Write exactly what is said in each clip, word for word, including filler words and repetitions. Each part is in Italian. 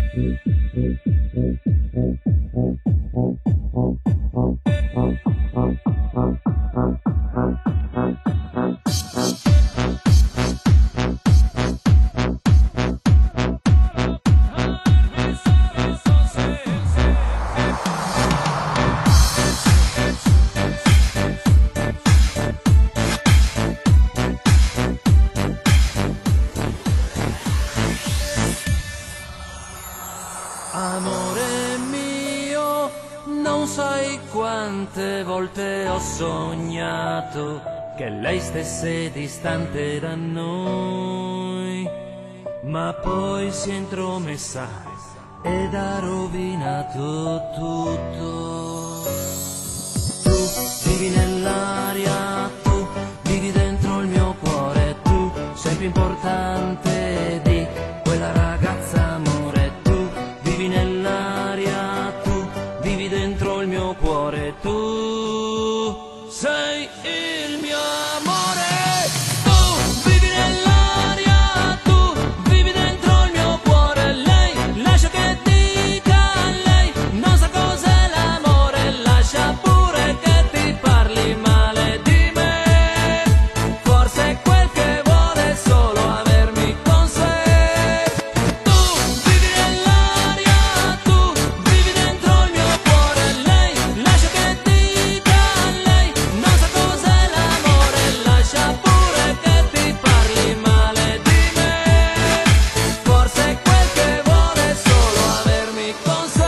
Amore mio, non sai quante volte ho sognato che lei stesse distante da noi, ma poi si è intromessa ed ha rovinato tutto. Tu vivi nell'aria, tu vivi dentro il mio cuore, tu sei più importante di quella ragazza, amore. Tu vivi nell'aria, tu vivi dentro il mio cuore, tu sei il mio amore. Tu vivi nell'aria, tu vivi dentro il mio cuore, lei lascia che dica, lei non sa cos'è l'amore, lascia pure che ti parli male di me, forse è quel che vuole solo avermi con sé. Tu vivi nell'aria, tu vivi dentro il mio cuore, lei lascia che dica, lei non sa cos'è l'amore, lascia pure che ti parli male di me, forse è quel che vuole solo avermi con sé.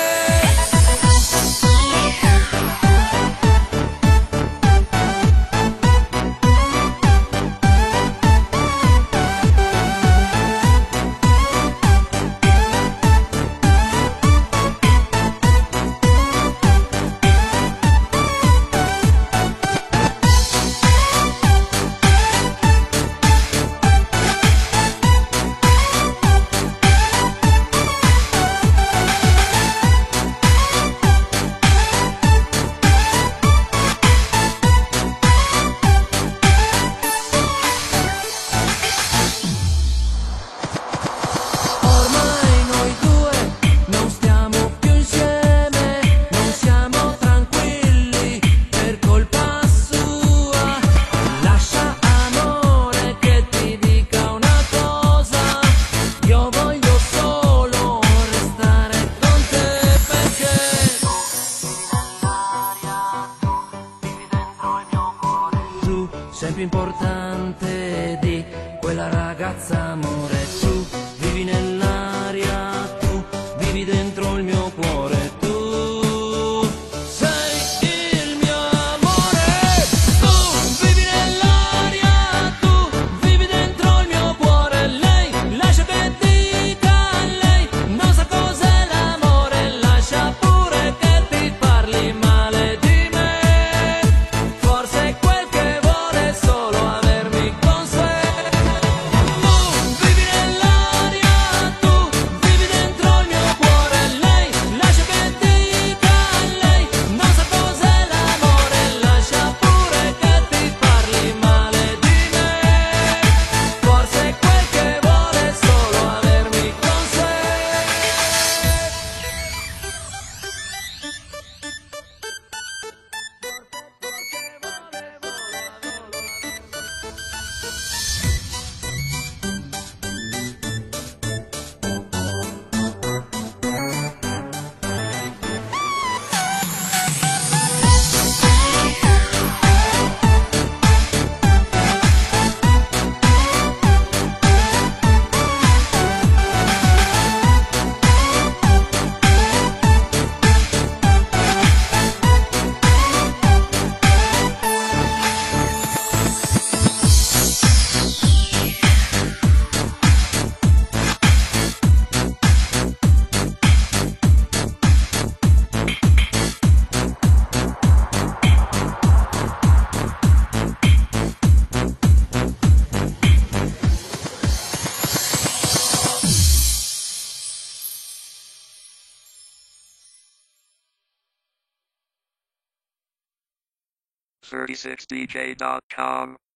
Ormai noi due non stiamo più insieme, non siamo tranquilli per colpa sua. Lascia, amore, che ti dica una cosa, io voglio solo restare con te, perché tu sei più importante di quella ragazza, amore. Tu vivi nell'aria, tu vivi dentro il mio cuore, tu sei il mio amore. Tu vivi nell'aria, tu vivi dentro il mio cuore, lei lascia che dica, lei non sa cos'è l'amore, lascia pure che ti parli male di me, forse è quel che vuole solo avermi con sé. Tu vivi nell'aria, tu vivi dentro il mio cuore, lei lascia che dica, lei non sa cos'è l'amore, lascia pure che ti parli male di me, forse è quel che vuole solo avermi con sé. thirty-six D J dot com